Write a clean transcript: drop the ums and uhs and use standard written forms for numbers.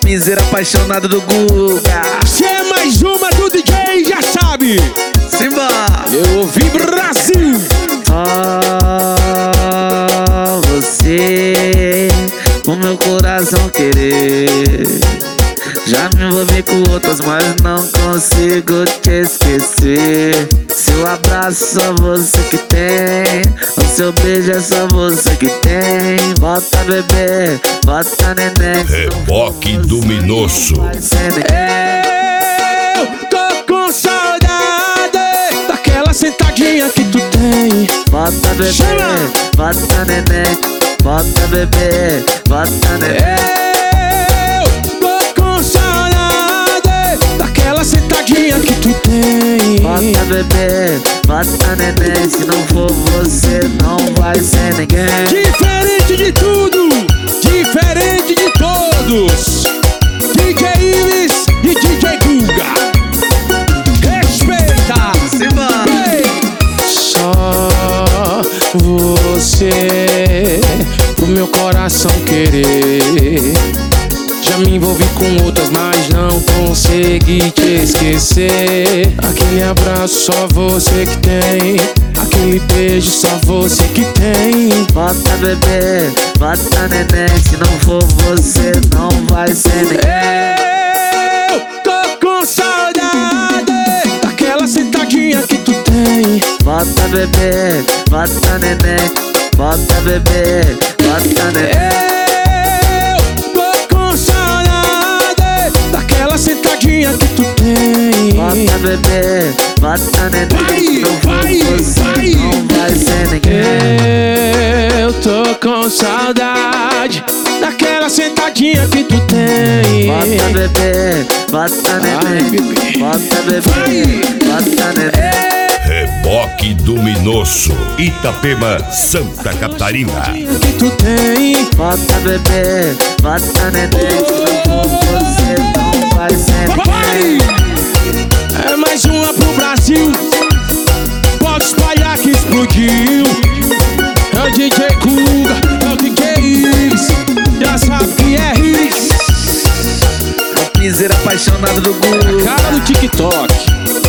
piseira apaixonado do Guga. Se é mais uma do DJ, já sabe. Simba! Eu ouvi Brasil. Só você, o meu coração querer. Já me envolvi com outras, mas não consigo te esquecer. Seu abraço só você que tem, o seu beijo é só você que tem. Bota bebê, bota neném. Reboque Luminoso. Eu tô com saudade daquela sentadinha que tu tem. Bota bebê, Chama! bota neném. Bota bebê, bota neném. Sentadinha que tu tem. Bota bebê, bota neném. Se não for você, não vai ser ninguém. Diferente de tudo, diferente de todos. DJ Ives e DJ Guga. Respeita. Simba! Só você, pro meu coração querer. Já me envolvi com outras, mas não consegui te esquecer. Aquele abraço só você que tem, aquele beijo só você que tem. Bota bebê, bota neném. Se não for você, não vai ser ninguém. Eu tô com saudade daquela sentadinha que tu tem. Bota bebê, bota neném. Bota bebê, bota neném. Sentadinha que tu tem. Bota bebê, bota neném. Vai, vai, não vai ser ninguém. Eu tô com saudade daquela sentadinha que tu tem. Bota bebê, bota neném. Bota bebê, bota neném. Reboque Luminoso, Itapema, Santa Catarina. Que tu tem. Bota bebê, bota neném. Se não for você, não vai ser ninguém. É mais uma pro Brasil. Pode espalhar que explodiu. É o DJ Guga, é o DJ Ives. Já sabe que é hits. É o piseira apaixonado do Guga. Cara do TikTok.